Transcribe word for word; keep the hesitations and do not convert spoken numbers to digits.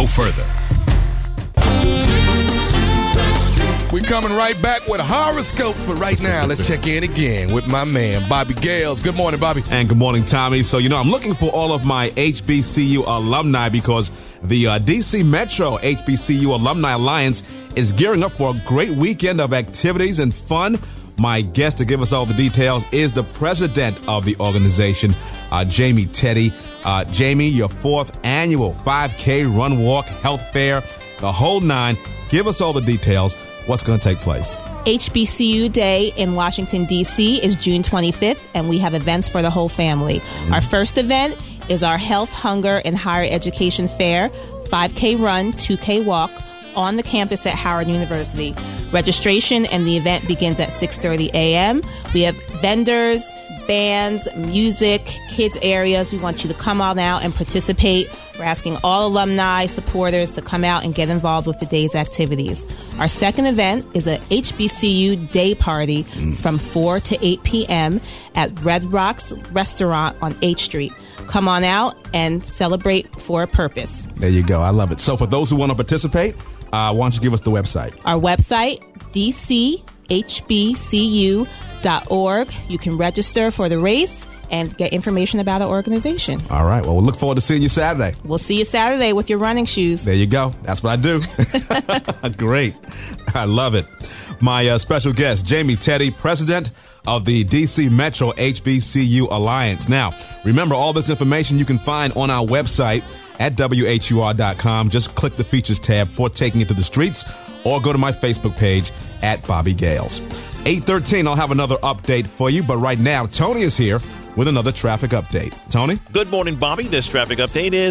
go further. We're coming right back with horoscopes, but right now, let's check in again with my man, Bobby Gales. Good morning, Bobby. And good morning, Tommy. So, you know, I'm looking for all of my H B C U alumni because the uh, D C Metro H B C U Alumni Alliance is gearing up for a great weekend of activities and fun. My guest to give us all the details is the president of the organization, uh, Jamie Teddy. Uh, Jamie, your fourth annual five K Run Walk Health Fair, the whole nine. Give us all the details. What's going to take place? H B C U Day in Washington, D C is June twenty-fifth, and we have events for the whole family. Mm-hmm. Our first event is our Health, Hunger, and Higher Education Fair, five K Run, two K Walk, on the campus at Howard University. Registration and the event begins at six thirty a.m. We have vendors, bands, music, kids areas. We want you to come on out and participate. We're asking all alumni supporters to come out and get involved with the day's activities. Our second event is a H B C U day party mm. from four to eight p.m. at Red Rocks Restaurant on H Street. Come on out and celebrate for a purpose. There you go. I love it. So for those who want to participate, uh, why don't you give us the website? Our website, d c h b c u dot org. You can register for the race and get information about our organization. All right. Well, we'll look forward to seeing you Saturday. We'll see you Saturday with your running shoes. There you go. That's what I do. Great. I love it. My uh, special guest, Jamie Teddy, president of the D C Metro H B C U Alliance. Now, remember, all this information you can find on our website at W H U R dot com. Just click the features tab for Taking It to the Streets, or go to my Facebook page at Bobby Gales. eight thirteen, I'll have another update for you, but right now, Tony is here with another traffic update. Tony? Good morning, Bobby. This traffic update is